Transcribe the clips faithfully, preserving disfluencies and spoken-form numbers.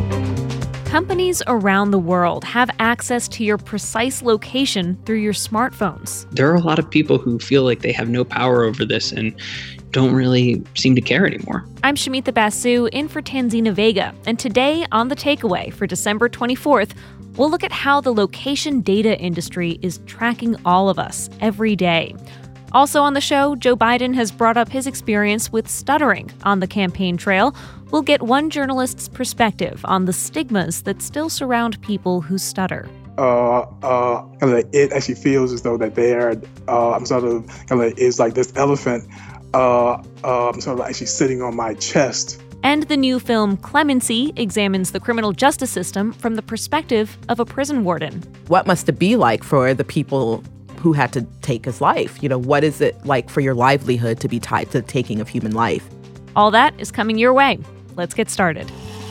Companies around the world have access to your precise location through your smartphones. There are a lot of people who feel like they have no power over this and don't really seem to care anymore. I'm Shamita Basu, in for Tanzina Vega, and today on The Takeaway for December twenty-fourth, we'll look at how the location data industry is tracking all of us every day. Also on the show, Joe Biden has brought up his experience with stuttering on the campaign trail. We'll get one journalist's perspective on the stigmas that still surround people who stutter. Uh, uh, kind of like it actually feels as though that they're, uh, I'm sort of, kind of like, it's like this elephant, uh, uh, I'm sort of actually sitting on my chest. And the new film Clemency examines the criminal justice system from the perspective of a prison warden. What must it be like for the people who had to take his life? You know, what is it like for your livelihood to be tied to the taking of human life? All that is coming your way. Let's get started.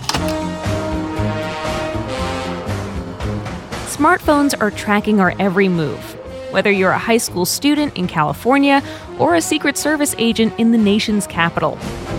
Smartphones are tracking our every move. Whether you're a high school student in California or a Secret Service agent in the nation's capital.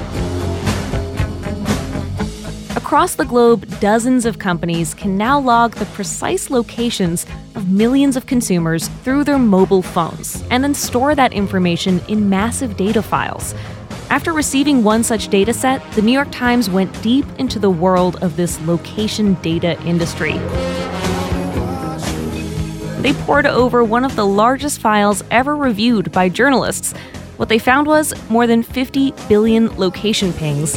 Across the globe, dozens of companies can now log the precise locations of millions of consumers through their mobile phones and then store that information in massive data files. After receiving one such data set, the New York Times went deep into the world of this location data industry. They pored over one of the largest files ever reviewed by journalists. What they found was more than fifty billion location pings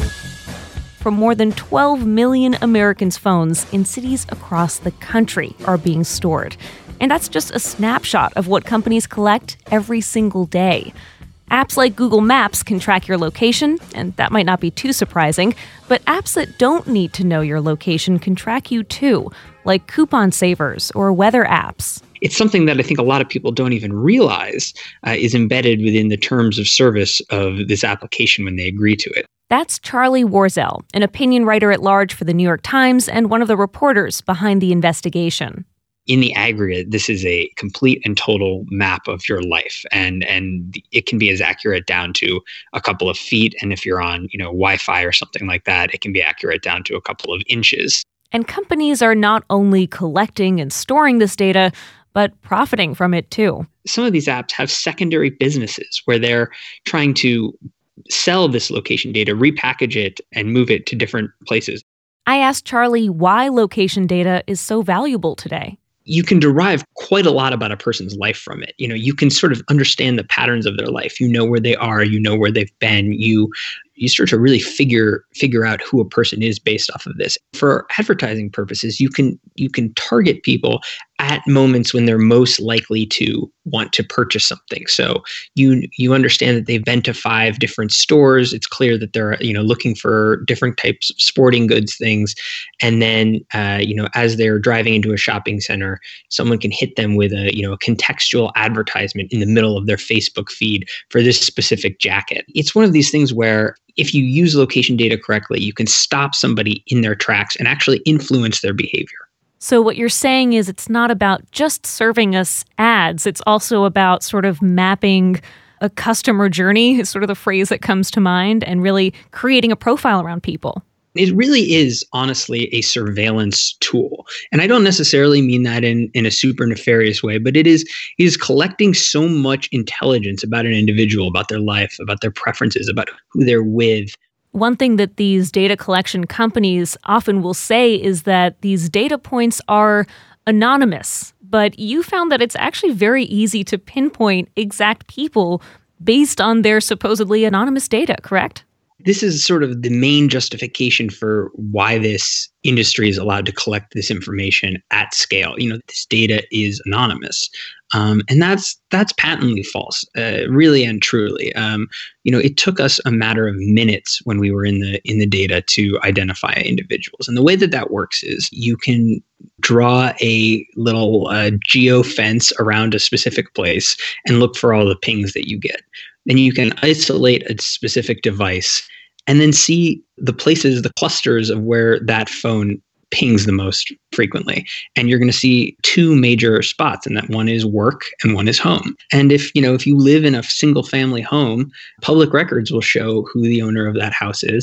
from more than twelve million Americans' phones in cities across the country are being stored. And that's just a snapshot of what companies collect every single day. Apps like Google Maps can track your location, and that might not be too surprising, but apps that don't need to know your location can track you too, like coupon savers or weather apps. It's something that I think a lot of people don't even realize uh, is embedded within the terms of service of this application when they agree to it. That's Charlie Warzel, an opinion writer at large for the New York Times and one of the reporters behind the investigation. In the aggregate, this is a complete and total map of your life, and and it can be as accurate down to a couple of feet. And if you're on, you know, Wi-Fi or something like that, it can be accurate down to a couple of inches. And companies are not only collecting and storing this data, but profiting from it too. Some of these apps have secondary businesses where they're trying to sell this location data, repackage it, and move it to different places. I asked Charlie why location data is so valuable today. You can derive quite a lot about a person's life from it. You know, you can sort of understand the patterns of their life. You know where they are, you know where they've been. You you start to really figure figure out who a person is based off of this. For advertising purposes, you can you can target people at moments when they're most likely to want to purchase something. So you you understand that they've been to five different stores. It's clear that they're, you know, looking for different types of sporting goods things. And then uh, you know, as they're driving into a shopping center, someone can hit them with a, you know, a contextual advertisement in the middle of their Facebook feed for this specific jacket. It's one of these things where if you use location data correctly, you can stop somebody in their tracks and actually influence their behavior. So what you're saying is it's not about just serving us ads. It's also about sort of mapping a customer journey, is sort of the phrase that comes to mind, and really creating a profile around people. It really is, honestly, a surveillance tool. And I don't necessarily mean that in, in a super nefarious way, but it is, it is collecting so much intelligence about an individual, about their life, about their preferences, about who they're with. One thing that these data collection companies often will say is that these data points are anonymous, but you found that it's actually very easy to pinpoint exact people based on their supposedly anonymous data, correct? This is sort of the main justification for why this industry is allowed to collect this information at scale. You know, this data is anonymous. Um, and that's that's patently false, uh, really and truly. Um, you know, it took us a matter of minutes when we were in the in the data to identify individuals. And the way that that works is you can draw a little uh, geo fence around a specific place and look for all the pings that you get. Then you can isolate a specific device and then see the places, the clusters of where that phone pings the most frequently. And you're going to see two major spots, and that one is work and one is home. And if, you know, if you live in a single family home, public records will show who the owner of that house is.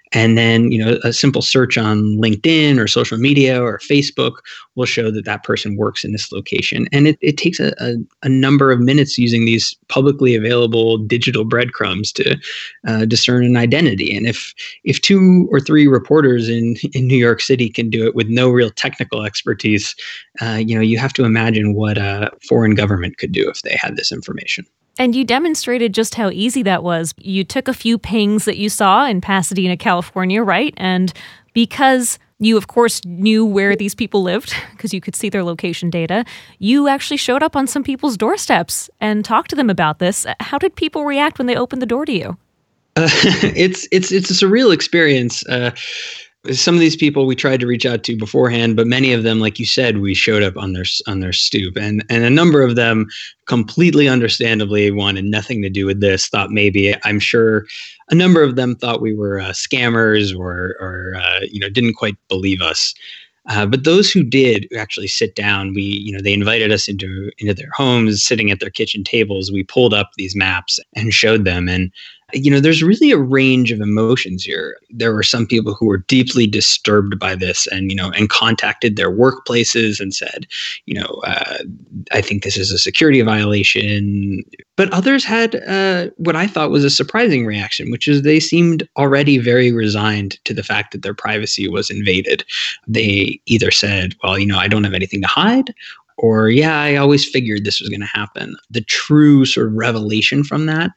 And then, you know, a simple search on LinkedIn or social media or Facebook will show that that person works in this location. And it, it takes a, a, a number of minutes using these publicly available digital breadcrumbs to uh, discern an identity. And if if two or three reporters in, in New York City can do it with no real technical expertise, uh, you know, you have to imagine what a foreign government could do if they had this information. And you demonstrated just how easy that was. You took a few pings that you saw in Pasadena, California, right? And because you, of course, knew where these people lived, because you could see their location data, you actually showed up on some people's doorsteps and talked to them about this. How did people react when they opened the door to you? Uh, it's it's it's a surreal experience. Uh, Some of these people we tried to reach out to beforehand, but many of them, like you said, we showed up on their on their stoop, and and a number of them completely understandably wanted nothing to do with this. Thought maybe, I'm sure, a number of them thought we were uh, scammers or or uh, you know didn't quite believe us. Uh, but those who did actually sit down, we you know they invited us into into their homes, sitting at their kitchen tables. We pulled up these maps and showed them, and you know, there's really a range of emotions here. There were some people who were deeply disturbed by this and, you know, and contacted their workplaces and said, you know, uh, I think this is a security violation. But others had uh, what I thought was a surprising reaction, which is they seemed already very resigned to the fact that their privacy was invaded. They either said, well, you know, I don't have anything to hide, or, yeah, I always figured this was going to happen. The true sort of revelation from that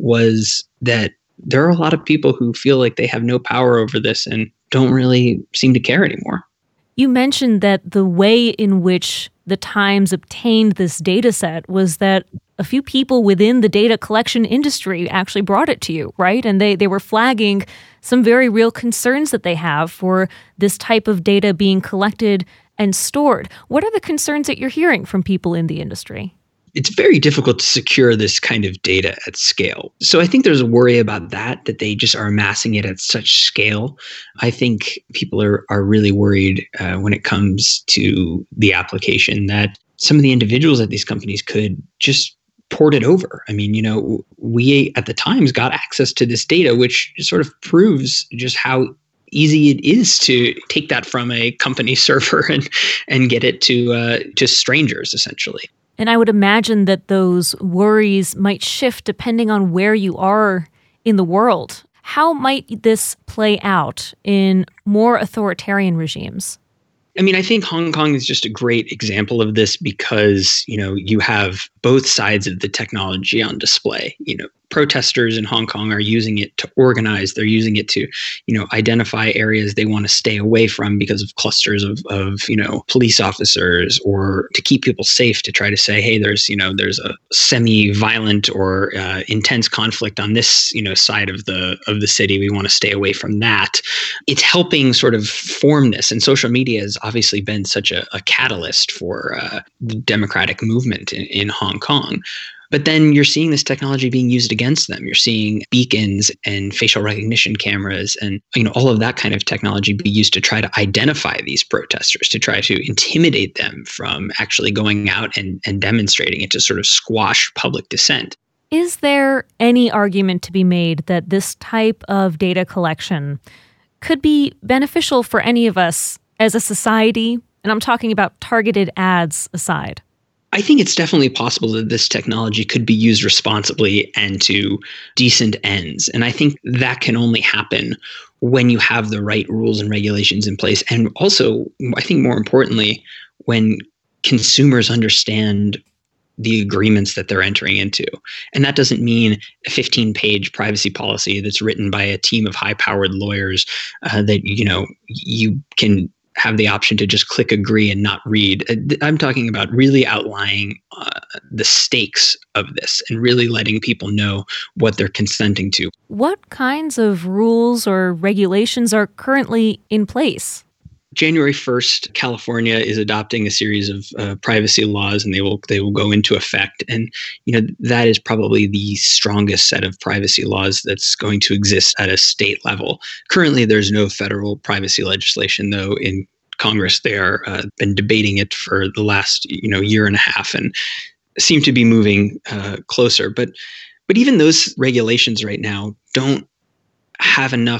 was that there are a lot of people who feel like they have no power over this and don't really seem to care anymore. You mentioned that the way in which the Times obtained this data set was that a few people within the data collection industry actually brought it to you, right? And they, they were flagging some very real concerns that they have for this type of data being collected and stored. What are the concerns that you're hearing from people in the industry? It's very difficult to secure this kind of data at scale. So I think there's a worry about that, that they just are amassing it at such scale. I think people are, are really worried uh, when it comes to the application that some of the individuals at these companies could just port it over. I mean, you know, we at the Times got access to this data, which sort of proves just how easy it is to take that from a company server and and get it to uh, to strangers, essentially. And I would imagine that those worries might shift depending on where you are in the world. How might this play out in more authoritarian regimes? I mean, I think Hong Kong is just a great example of this because, you know, you have both sides of the technology on display. You know, protesters in Hong Kong are using it to organize. They're using it to, you know, identify areas they want to stay away from because of clusters of, of, you know, police officers, or to keep people safe, to try to say, hey, there's, you know, there's a semi-violent or uh, intense conflict on this, you know, side of the of the city. We want to stay away from that. It's helping sort of form this. And social media has obviously been such a, a catalyst for uh, the democratic movement in, in Hong Kong. But then you're seeing this technology being used against them. You're seeing beacons and facial recognition cameras and, you know, all of that kind of technology be used to try to identify these protesters, to try to intimidate them from actually going out and, and demonstrating it, to sort of squash public dissent. Is there any argument to be made that this type of data collection could be beneficial for any of us as a society? And I'm talking about targeted ads aside. I think it's definitely possible that this technology could be used responsibly and to decent ends. And I think that can only happen when you have the right rules and regulations in place. And also, I think more importantly, when consumers understand the agreements that they're entering into. And that doesn't mean a fifteen-page privacy policy that's written by a team of high-powered lawyers uh, that, you know, you can have the option to just click agree and not read. I'm talking about really outlining uh, the stakes of this and really letting people know what they're consenting to. What kinds of rules or regulations are currently in place? January first, California is adopting a series of uh, privacy laws, and they will they will go into effect. And you know that is probably the strongest set of privacy laws that's going to exist at a state level. Currently, there's no federal privacy legislation, though. In Congress, they are uh, been debating it for the last you know year and a half, and seem to be moving uh, closer. But but even those regulations right now don't have enough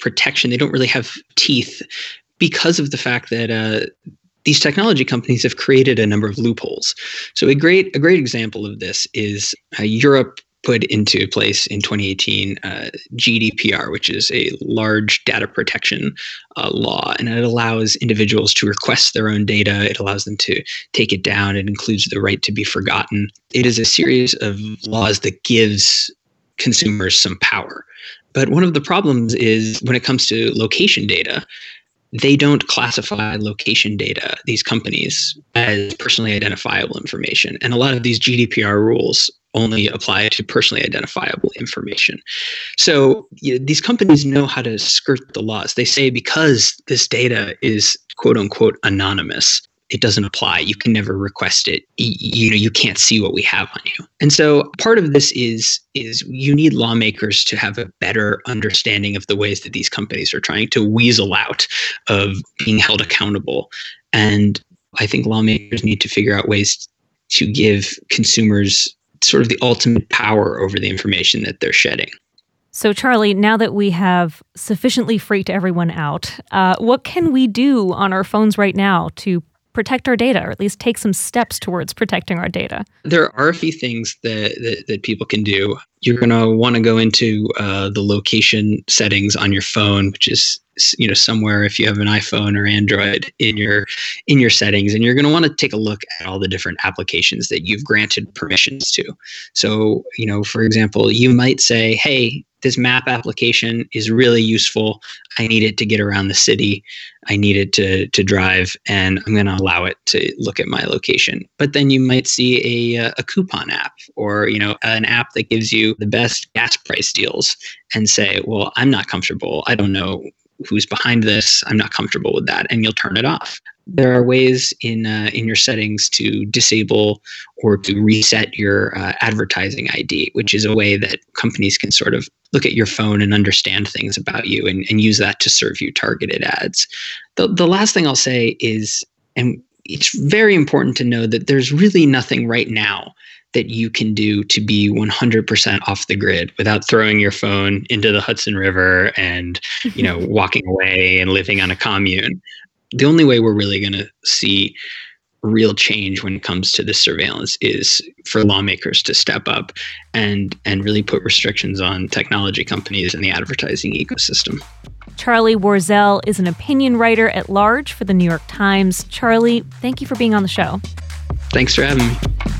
protection. They don't really have teeth because of the fact that uh, these technology companies have created a number of loopholes. So a great a great example of this is uh, Europe put into place in twenty eighteen uh, G D P R, which is a large data protection uh, law, and it allows individuals to request their own data. It allows them to take it down. It includes the right to be forgotten. It is a series of laws that gives consumers some power. But one of the problems is when it comes to location data, they don't classify location data, these companies, as personally identifiable information. And a lot of these G D P R rules only apply to personally identifiable information. So you know, these companies know how to skirt the laws. They say because this data is quote unquote anonymous, it doesn't apply. You can never request it. You, you know, you can't see what we have on you. And so part of this is, is you need lawmakers to have a better understanding of the ways that these companies are trying to weasel out of being held accountable. And I think lawmakers need to figure out ways to give consumers sort of the ultimate power over the information that they're shedding. So, Charlie, now that we have sufficiently freaked everyone out, uh, what can we do on our phones right now to protect our data, or at least take some steps towards protecting our data? There are a few things that, that, that people can do. You're going to want to go into uh, the location settings on your phone, which is, you know, somewhere if you have an iPhone or Android in your in your settings, and you're going to want to take a look at all the different applications that you've granted permissions to. So, you know, for example, you might say, hey, this map application is really useful. I need it to get around the city. I need it to to drive, and I'm going to allow it to look at my location. But then you might see a a coupon app, or you know, an app that gives you the best gas price deals, and say, well, I'm not comfortable. I don't know who's behind this. I'm not comfortable with that, and you'll turn it off. There are ways in uh, in your settings to disable or to reset your uh, advertising I D, which is a way that companies can sort of look at your phone and understand things about you and, and use that to serve you targeted ads. The, the last thing I'll say is, and it's very important to know that there's really nothing right now that you can do to be one hundred percent off the grid without throwing your phone into the Hudson River and, you know, walking away and living on a commune. The only way we're really going to see real change when it comes to this surveillance is for lawmakers to step up and and really put restrictions on technology companies and the advertising ecosystem. Charlie Warzel is an opinion writer at large for the New York Times. Charlie, thank you for being on the show. Thanks for having me.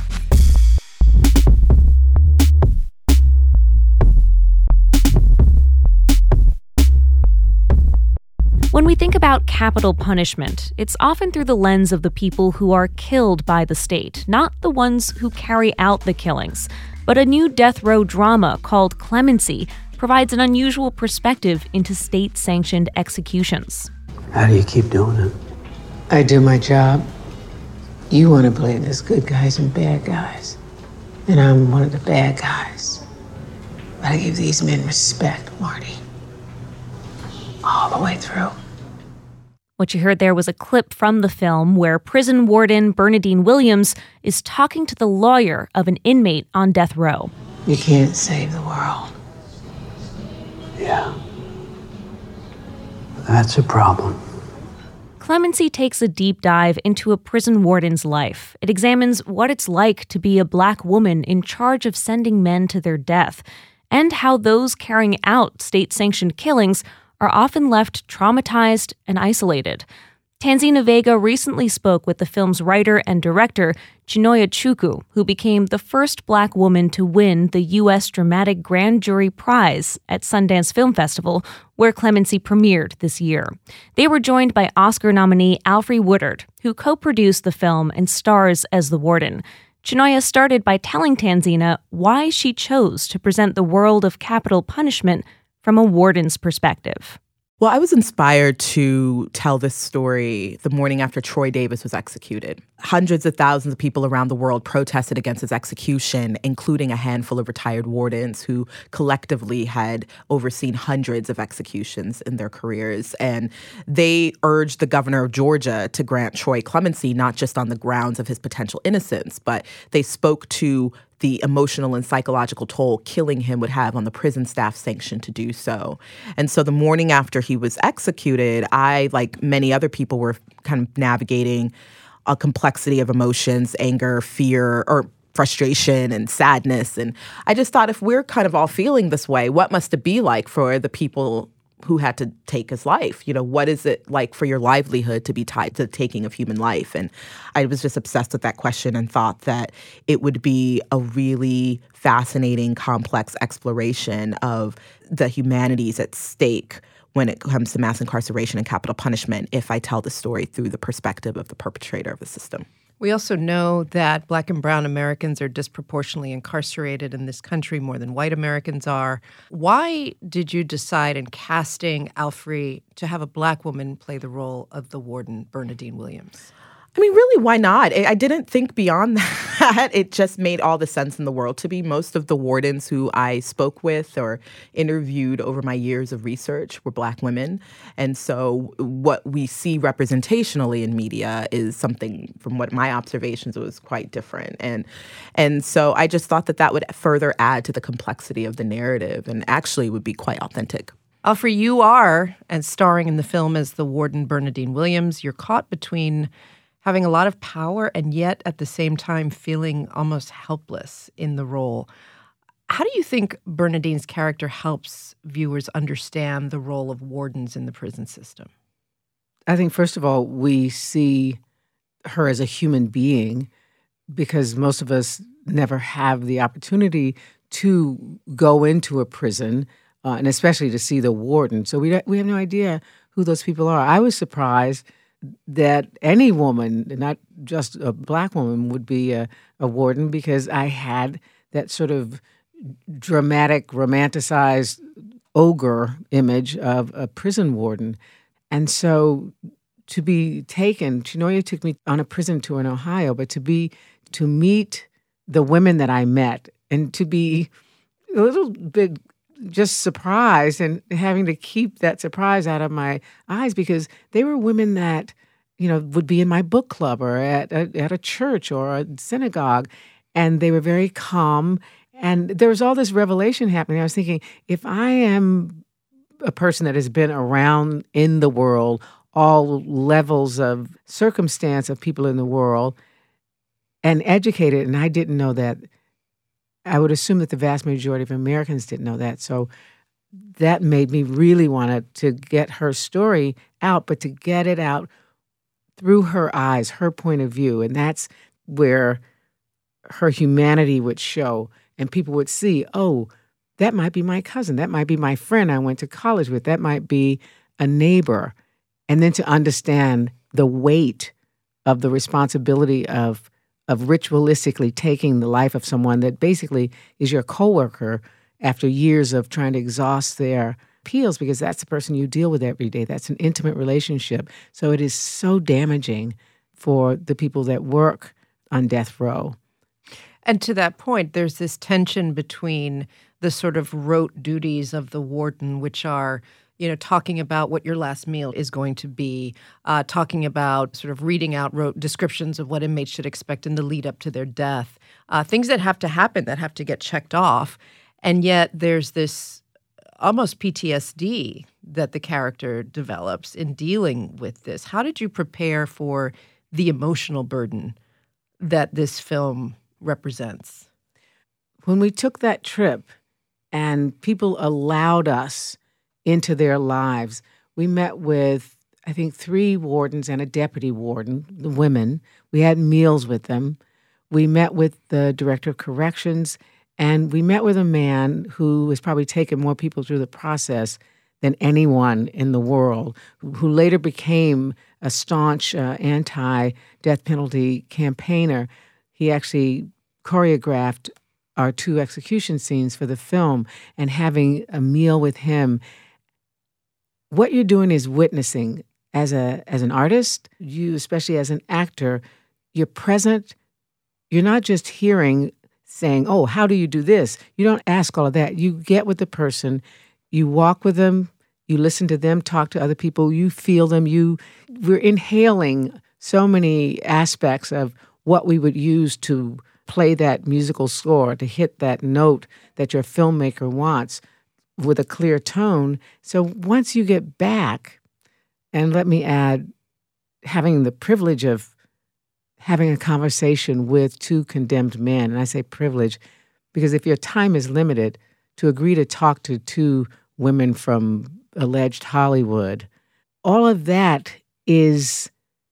When we think about capital punishment, it's often through the lens of the people who are killed by the state, not the ones who carry out the killings. But a new death row drama called Clemency provides an unusual perspective into state-sanctioned executions. How do you keep doing it? I do my job. You want to play this good guys and bad guys. And I'm one of the bad guys. But I give these men respect, Marty. All the way through. What you heard there was a clip from the film where prison warden Bernadine Williams is talking to the lawyer of an inmate on death row. You can't save the world. Yeah. That's a problem. Clemency takes a deep dive into a prison warden's life. It examines what it's like to be a Black woman in charge of sending men to their death, and how those carrying out state-sanctioned killings are often left traumatized and isolated. Tanzina Vega recently spoke with the film's writer and director, Chinonye Chukwu, who became the first Black woman to win the U S Dramatic Grand Jury Prize at Sundance Film Festival, where Clemency premiered this year. They were joined by Oscar nominee Alfre Woodard, who co-produced the film and stars as the warden. Chinonye started by telling Tanzina why she chose to present the world of capital punishment from a warden's perspective. Well, I was inspired to tell this story the morning after Troy Davis was executed. Hundreds of thousands of people around the world protested against his execution, including a handful of retired wardens who collectively had overseen hundreds of executions in their careers. And they urged the governor of Georgia to grant Troy clemency, not just on the grounds of his potential innocence, but they spoke to the emotional and psychological toll killing him would have on the prison staff sanctioned to do so. And so the morning after he was executed, I, like many other people, were kind of navigating a complexity of emotions, anger, fear, or frustration and sadness. And I just thought, if we're kind of all feeling this way, what must it be like for the people who had to take his life? You know, what is it like for your livelihood to be tied to the taking of human life? And I was just obsessed with that question and thought that it would be a really fascinating, complex exploration of the humanities at stake when it comes to mass incarceration and capital punishment if I tell the story through the perspective of the perpetrator of the system. We also know that Black and brown Americans are disproportionately incarcerated in this country more than white Americans are. Why did you decide in casting Alfre to have a Black woman play the role of the warden, Bernadine Williams? I mean, really, why not? I I didn't think beyond that. It just made all the sense in the world to me. Most of the wardens who I spoke with or interviewed over my years of research were Black women. And so what we see representationally in media is something, from what my observations, was quite different. And and so I just thought that that would further add to the complexity of the narrative and actually would be quite authentic. Alfre, you are, and starring in the film as the warden Bernadine Williams, you're caught between having a lot of power and yet at the same time feeling almost helpless in the role. How do you think Bernadine's character helps viewers understand the role of wardens in the prison system? I think, first of all, we see her as a human being because most of us never have the opportunity to go into a prison, uh, and especially to see the warden. So we we have no idea who those people are. I was surprised that any woman, not just a Black woman, would be a, a warden because I had that sort of dramatic, romanticized ogre image of a prison warden. And so to be taken, Chinoya took me on a prison tour in Ohio, but to be, to meet the women that I met and to be a little bit just surprised and having to keep that surprise out of my eyes because they were women that, you know, would be in my book club or at a, at a church or a synagogue, and they were very calm. And there was all this revelation happening. I was thinking, if I am a person that has been around in the world, all levels of circumstance of people in the world, and educated, and I didn't know that, I would assume that the vast majority of Americans didn't know that. So that made me really want to get her story out, but to get it out through her eyes, her point of view. And that's where her humanity would show. And people would see, oh, that might be my cousin. That might be my friend I went to college with. That might be a neighbor. And then to understand the weight of the responsibility of of ritualistically taking the life of someone that basically is your coworker after years of trying to exhaust their appeals, because that's the person you deal with every day. That's an intimate relationship. So it is so damaging for the people that work on death row. And to that point, there's this tension between the sort of rote duties of the warden, which are, you know, talking about what your last meal is going to be, uh, talking about sort of reading out rote descriptions of what inmates should expect in the lead up to their death, uh, things that have to happen, that have to get checked off. And yet there's this almost P T S D that the character develops in dealing with this. How did you prepare for the emotional burden that this film represents? When we took that trip and people allowed us into their lives, we met with, I think, three wardens and a deputy warden, the women. We had meals with them. We met with the director of corrections, and we met with a man who has probably taken more people through the process than anyone in the world, who later became a staunch uh, anti-death penalty campaigner. He actually choreographed our two execution scenes for the film, and having a meal with him, what you're doing is witnessing. As a as an artist, you, especially as an actor, you're present. You're not just hearing, saying, oh, how do you do this? You don't ask all of that. You get with the person, you walk with them, you listen to them, talk to other people, you feel them. You, we're inhaling so many aspects of what we would use to play that musical score, to hit that note that your filmmaker wants with a clear tone. So once you get back, and let me add, having the privilege of having a conversation with two condemned men, and I say privilege because if your time is limited, to agree to talk to two women from alleged Hollywood, all of that is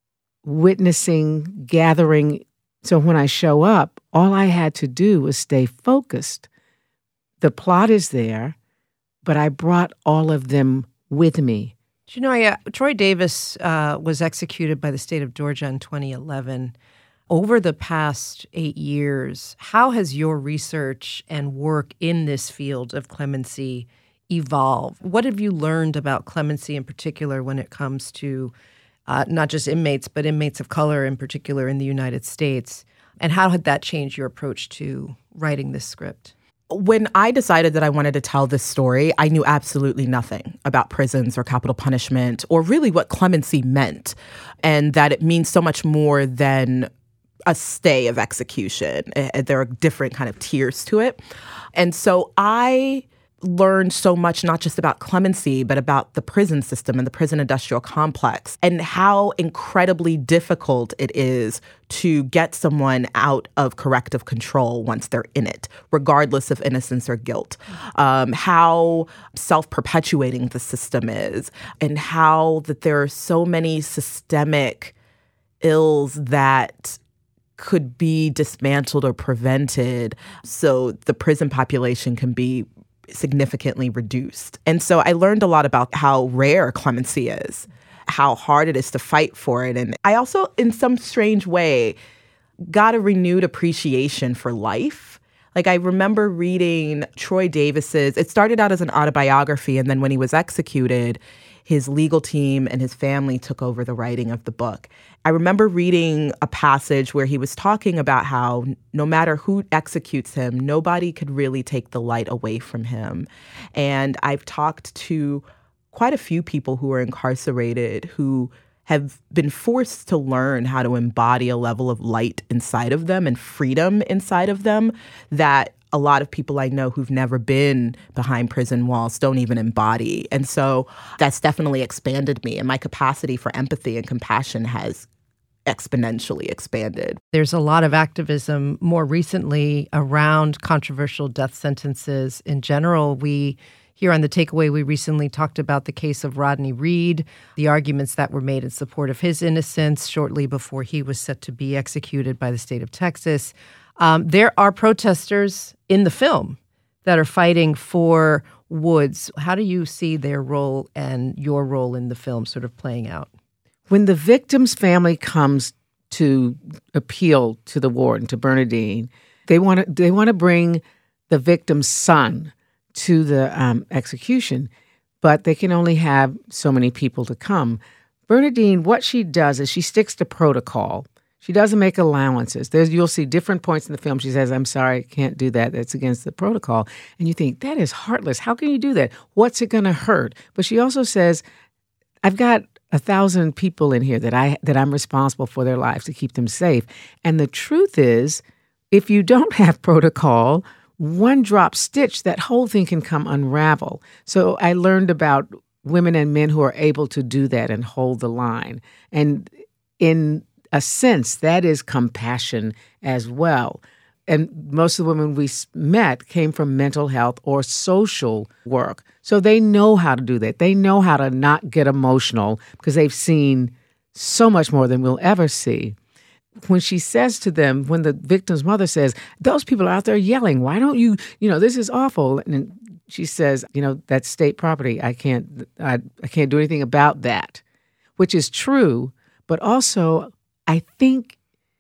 witnessing, gathering. So when I show up, all I had to do was stay focused. The plot is there, but I brought all of them with me. Do you know, I, uh, Troy Davis uh, was executed by the state of Georgia in twenty eleven. Over the past eight years, how has your research and work in this field of clemency evolved? What have you learned about clemency in particular when it comes to uh, not just inmates, but inmates of color in particular in the United States? And how had that changed your approach to writing this script? When I decided that I wanted to tell this story, I knew absolutely nothing about prisons or capital punishment or really what clemency meant, and that it means so much more than a stay of execution. There are different kind of tiers to it. And so I learned so much, not just about clemency, but about the prison system and the prison industrial complex and how incredibly difficult it is to get someone out of corrective control once they're in it, regardless of innocence or guilt. Um, how self-perpetuating the system is, and how that there are so many systemic ills that could be dismantled or prevented so the prison population can be significantly reduced. And so I learned a lot about how rare clemency is, how hard it is to fight for it. And I also, in some strange way, got a renewed appreciation for life. Like, I remember reading Troy Davis's, it started out as an autobiography, and then when he was executed, his legal team and his family took over the writing of the book. I remember reading a passage where he was talking about how no matter who executes him, nobody could really take the light away from him. And I've talked to quite a few people who are incarcerated who have been forced to learn how to embody a level of light inside of them and freedom inside of them that a lot of people I know who've never been behind prison walls don't even embody. And so that's definitely expanded me, and my capacity for empathy and compassion has exponentially expanded. There's a lot of activism more recently around controversial death sentences. In general, we here on The Takeaway, we recently talked about the case of Rodney Reed, the arguments that were made in support of his innocence shortly before he was set to be executed by the state of Texas. Um, there are protesters in the film that are fighting for Woods. How do you see their role and your role in the film sort of playing out? When the victim's family comes to appeal to the warden, to Bernardine, they want to they want to bring the victim's son to the um, execution, but they can only have so many people to come. Bernardine, what she does is she sticks to protocol. She doesn't make allowances. There's, you'll see different points in the film. She says, I'm sorry, I can't do that. That's against the protocol. And you think, that is heartless. How can you do that? What's it going to hurt? But she also says, I've got a thousand people in here that I that I'm responsible for their lives to keep them safe. And the truth is, if you don't have protocol, one drop stitch, that whole thing can come unravel. So I learned about women and men who are able to do that and hold the line. And in a sense, that is compassion as well. And most of the women we met came from mental health or social work. So they know how to do that. They know how to not get emotional because they've seen so much more than we'll ever see. When she says to them, when the victim's mother says, those people are out there yelling, why don't you, you know, this is awful. And she says, you know, that's state property. I can't, I, I can't do anything about that, which is true. But also, I think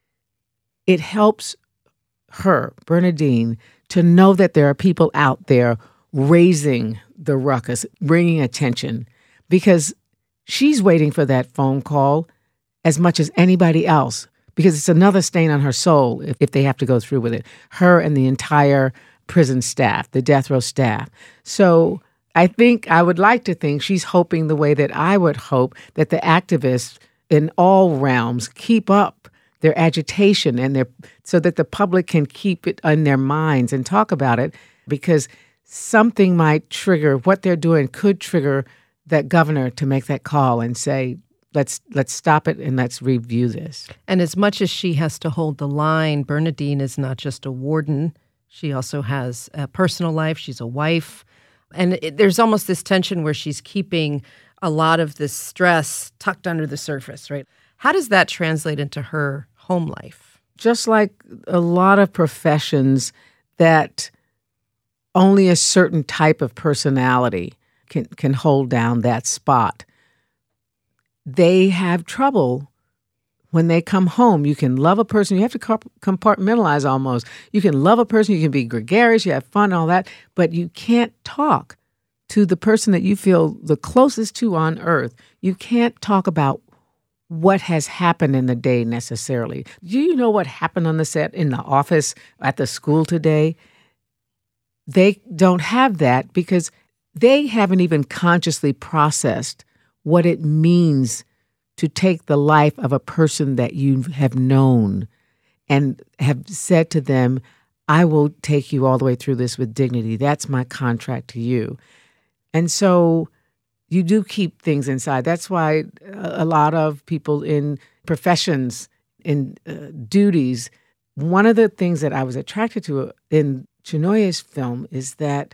it helps her, Bernardine, to know that there are people out there raising the ruckus, bringing attention, because she's waiting for that phone call as much as anybody else, because it's another stain on her soul if, if they have to go through with it, her and the entire prison staff, the death row staff. So I think, I would like to think she's hoping the way that I would hope that the activists in all realms keep up, their agitation and their so that the public can keep it in their minds and talk about it, because something might trigger what they're doing could trigger that governor to make that call and say, let's let's stop it and let's review this. And as much as she has to hold the line, Bernadine is not just a warden. She also has a personal life. She's a wife. And it, there's almost this tension where she's keeping a lot of this stress tucked under the surface, right? How does that translate into her home life? Just like a lot of professions that only a certain type of personality can, can hold down that spot, they have trouble when they come home. You can love a person. You have to compartmentalize almost. You can love a person. You can be gregarious. You have fun and all that. But you can't talk to the person that you feel the closest to on earth. You can't talk about what has happened in the day necessarily. Do you know what happened on the set, in the office, at the school today? They don't have that because they haven't even consciously processed what it means to take the life of a person that you have known and have said to them, I will take you all the way through this with dignity. That's my contract to you. And so you do keep things inside. That's why a lot of people in professions, in uh, duties, one of the things that I was attracted to in Chinonye's film is that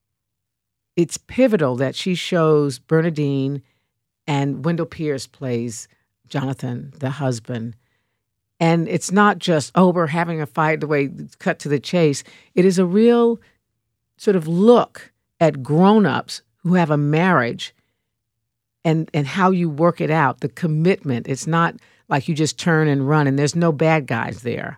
it's pivotal that she shows Bernadine and Wendell Pierce plays Jonathan, the husband. And it's not just, oh, we're having a fight, the way cut to the chase. It is a real sort of look at grown-ups who have a marriage and, and how you work it out, the commitment. It's not like you just turn and run and there's no bad guys there.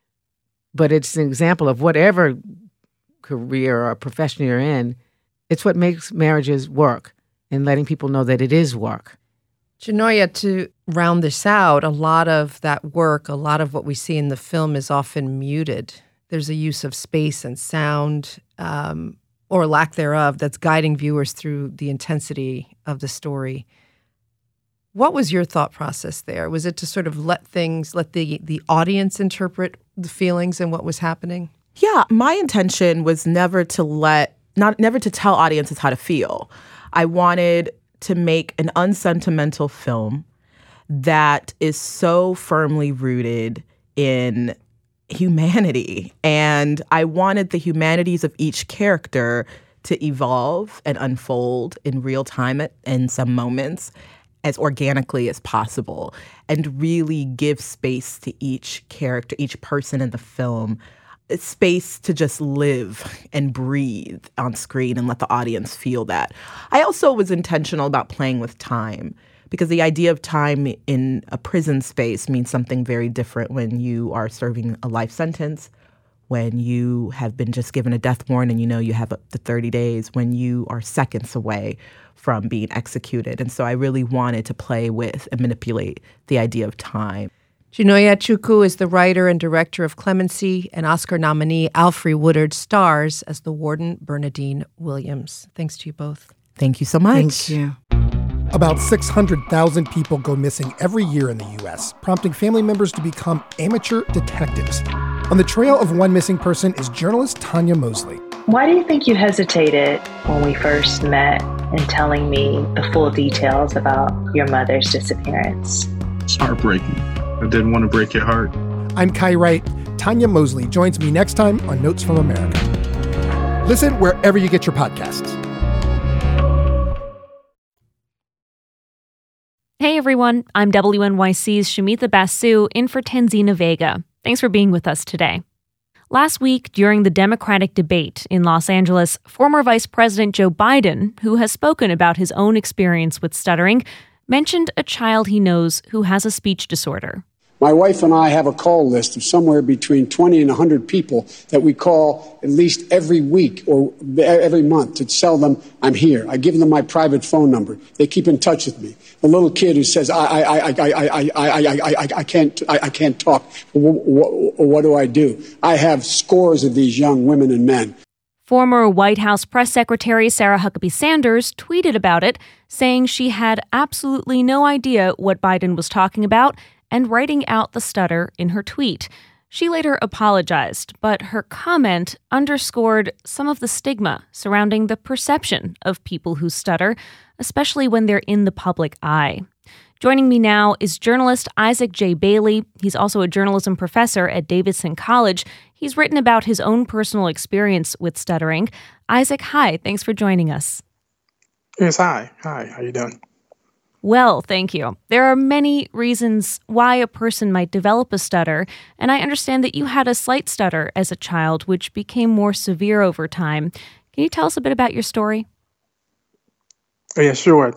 But it's an example of whatever career or profession you're in, it's what makes marriages work. And letting people know that it is work. Chinonye, to round this out, a lot of that work, a lot of what we see in the film is often muted. There's a use of space and sound, um, or lack thereof, that's guiding viewers through the intensity of the story. What was your thought process there? Was it to sort of let things, let the, the audience interpret the feelings and what was happening? Yeah, my intention was never to let, not never to tell audiences how to feel. I wanted to make an unsentimental film that is so firmly rooted in humanity. And I wanted the humanities of each character to evolve and unfold in real time at, in some moments as organically as possible, and really give space to each character, each person in the film, space to just live and breathe on screen and let the audience feel that. I also was intentional about playing with time, because the idea of time in a prison space means something very different when you are serving a life sentence, when you have been just given a death warrant and you know you have up to thirty days, when you are seconds away from being executed. And so I really wanted to play with and manipulate the idea of time. Chinonye Chukwu is the writer and director of Clemency, and Oscar nominee Alfre Woodard stars as the warden Bernadine Williams. Thanks to you both. Thank you so much. Thank you. About six hundred thousand people go missing every year in the U S, prompting family members to become amateur detectives. On the trail of one missing person is journalist Tanya Mosley. Why do you think you hesitated when we first met in telling me the full details about your mother's disappearance? It's heartbreaking. I didn't want to break your heart. I'm Kai Wright. Tanya Mosley joins me next time on Notes from America. Listen wherever you get your podcasts. Hey everyone, I'm W N Y C's Shamitha Basu in for Tanzina Vega. Thanks for being with us today. Last week, during the Democratic debate in Los Angeles, former Vice President Joe Biden, who has spoken about his own experience with stuttering, mentioned a child he knows who has a speech disorder. My wife and I have a call list of somewhere between twenty and one hundred people that we call at least every week or every month to tell them I'm here. I give them my private phone number. They keep in touch with me. A little kid who says, I, I, I, I, I, I, I, I can't, I, I can't talk. What, what, what do I do? I have scores of these young women and men. Former White House Press Secretary Sarah Huckabee Sanders tweeted about it, saying she had absolutely no idea what Biden was talking about and writing out the stutter in her tweet. She later apologized, but her comment underscored some of the stigma surrounding the perception of people who stutter, especially when they're in the public eye. Joining me now is journalist Isaac J. Bailey. He's also a journalism professor at Davidson College. He's written about his own personal experience with stuttering. Isaac, hi. Thanks for joining us. Yes, hi. Hi, how you doing? Well, thank you. There are many reasons why a person might develop a stutter, and I understand that you had a slight stutter as a child, which became more severe over time. Can you tell us a bit about your story? Oh, yeah, sure.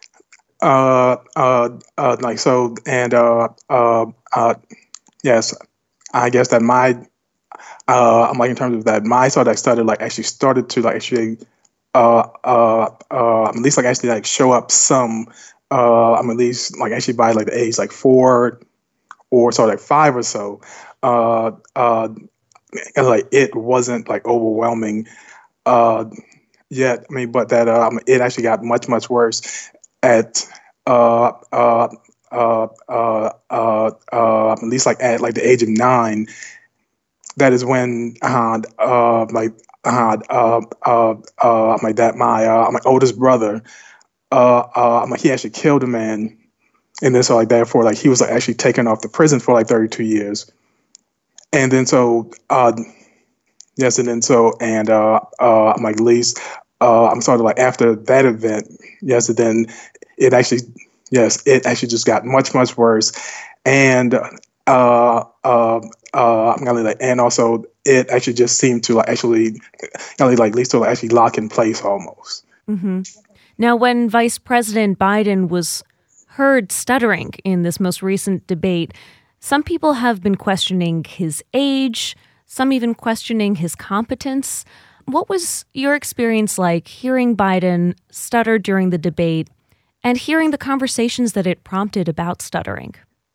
Uh, uh, uh, like so, and uh, uh, uh, yes, I guess that my, uh, I'm like in terms of that, my sort of stutter like actually started to like actually, uh, uh, uh, at least like actually like show up some, uh, I'm at least like actually by like the age like four or sort of like five or so, uh, uh, and like it wasn't like overwhelming, uh, yet. I mean, but that um, it actually got much much worse at uh uh uh uh uh uh at least like at like the age of nine. That is when uh uh like uh uh uh uh my dad my uh my oldest brother uh uh like he actually killed a man, and then so like therefore like he was like actually taken off the prison for like thirty-two years, and then so uh yes and then so and uh uh I'm like at least uh I'm sort of like after that event, yes, and then it actually, yes, it actually just got much, much worse. And, uh, uh, uh, I'm gonna like, and also it actually just seemed to like actually, like, at least to like actually lock in place almost. Mm-hmm. Now, when Vice President Biden was heard stuttering in this most recent debate, some people have been questioning his age, some even questioning his competence. What was your experience like hearing Biden stutter during the debate and hearing the conversations that it prompted about stuttering?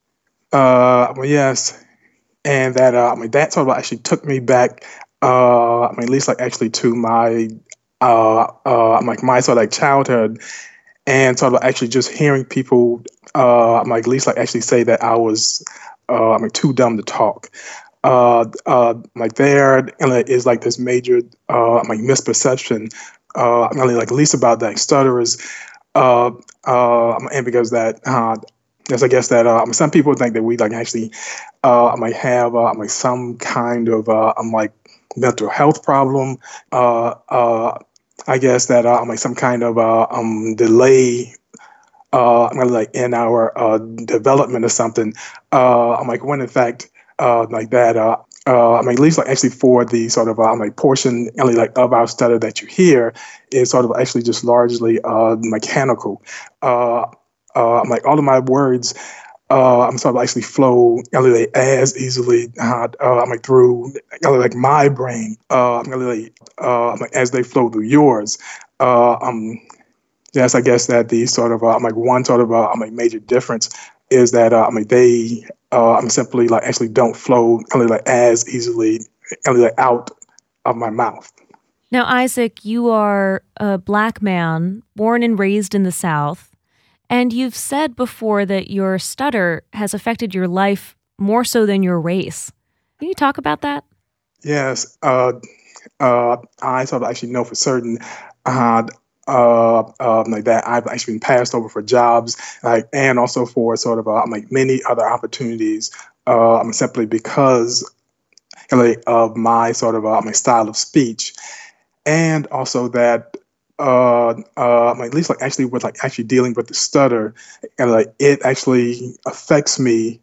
Uh, well, yes, and that uh, I mean that sort of actually took me back. Uh, I mean, at least like actually to my uh, uh, like my sort of like childhood, and sort of actually just hearing people, uh, like at least like actually say that I was, uh, I mean, too dumb to talk. Uh, uh, like there is like this major uh, like misperception, uh, I mean, like at least about like stutterers. Uh, uh, and because that, uh, yes, I guess that uh, some people think that we like actually uh, might have uh, like some kind of uh, um, like mental health problem. Uh, uh, I guess that uh, like some kind of uh, um delay, uh, like in our uh, development or something. Uh, I'm like when in fact, uh, like that. Uh, Uh, I mean, at least like actually for the sort of uh, like portion like of our stutter that you hear is sort of actually just largely uh, mechanical. Uh, uh, like all of my words, uh, I'm sort of actually flow like, as easily uh, uh, like through like my brain, uh, like, uh, like as they flow through yours. Uh, um, yes, I guess that the sort of uh, like one sort of uh, like major difference is that uh, I mean they uh, I'm simply like actually don't flow like as easily like out of my mouth. Now, Isaac, you are a Black man born and raised in the South, and you've said before that your stutter has affected your life more so than your race. Can you talk about that? Yes, uh, uh, I sort of actually know for certain. Uh, Uh, um, like that, I've actually been passed over for jobs, like, and also for sort of uh, like many other opportunities, uh, simply because like, of my sort of uh, my style of speech, and also that uh, uh, at least like actually with like actually dealing with the stutter, and like it actually affects me,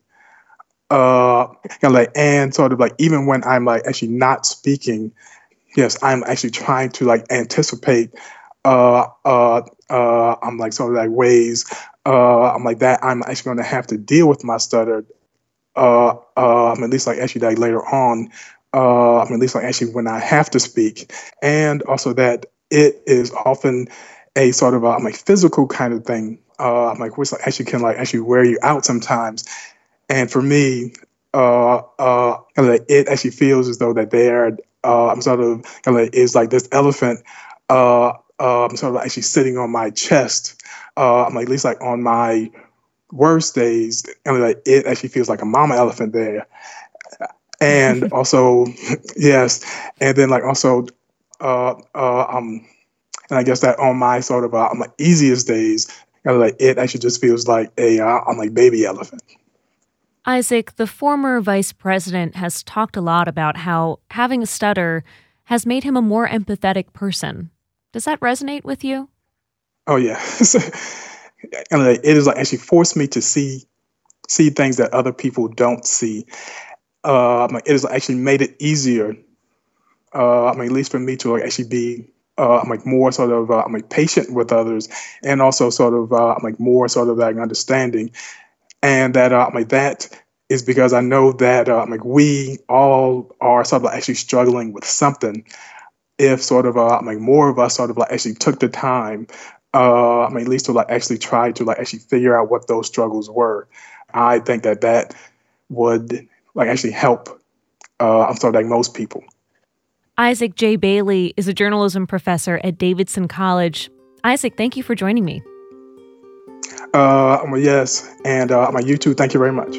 uh, and like and sort of like even when I'm like actually not speaking, yes, I'm actually trying to like anticipate. Uh, uh, uh, I'm like sort of like ways. Uh, I'm like that. I'm actually going to have to deal with my stutter. Uh, uh, I'm at least like actually like later on. Uh, I'm at least like actually when I have to speak, and also that it is often a sort of a, I'm like physical kind of thing. Uh, I'm like which like actually can like actually wear you out sometimes. And for me, uh, uh, it actually feels as though that there. uh, I'm sort of kind of like, is like this elephant. Uh, uh, I'm sort of actually sitting on my chest. Uh, I'm like, at least like on my worst days, and like it actually feels like a mama elephant there. And also, yes, and then like also, uh, uh, um, and I guess that on my sort of uh, on my easiest days, kind of like it actually just feels like a uh, I'm like baby elephant. Isaac, the former vice president, has talked a lot about how having a stutter has made him a more empathetic person. Does that resonate with you? Oh yeah, and like, it has like actually forced me to see see things that other people don't see. Uh, I mean, it has actually made it easier. Uh, I mean, at least for me to like actually be, uh, I'm like more sort of, uh, I'm like patient with others, and also sort of, uh, I'm like more sort of like understanding, and that uh, I'm like that is because I know that uh, I'm like we all are sort of like actually struggling with something. If sort of, uh, I'm like more of us sort of like actually took the time, uh, I mean, at least to like actually try to like actually figure out what those struggles were. I think that that would like actually help. Uh, I'm sort of like most people. Isaac J. Bailey is a journalism professor at Davidson College. Isaac, thank you for joining me. Uh, well, yes, and uh, my you too. Thank you very much.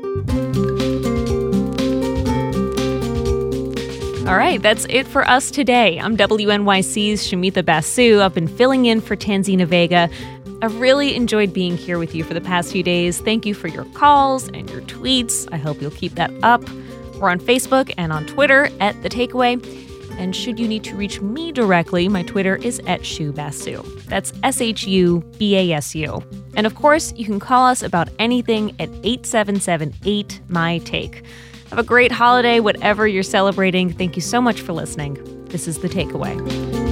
All right, that's it for us today. I'm W N Y C's Shamitha Basu. I've been filling in for Tanzina Vega. I've really enjoyed being here with you for the past few days. Thank you for your calls and your tweets. I hope you'll keep that up. We're on Facebook and on Twitter at The Takeaway. And should you need to reach me directly, my Twitter is at ShuBasu. That's S H U B A S U. And of course, you can call us about anything at eight seven seven eight, M Y Take. Have a great holiday, whatever you're celebrating. Thank you so much for listening. This is The Takeaway.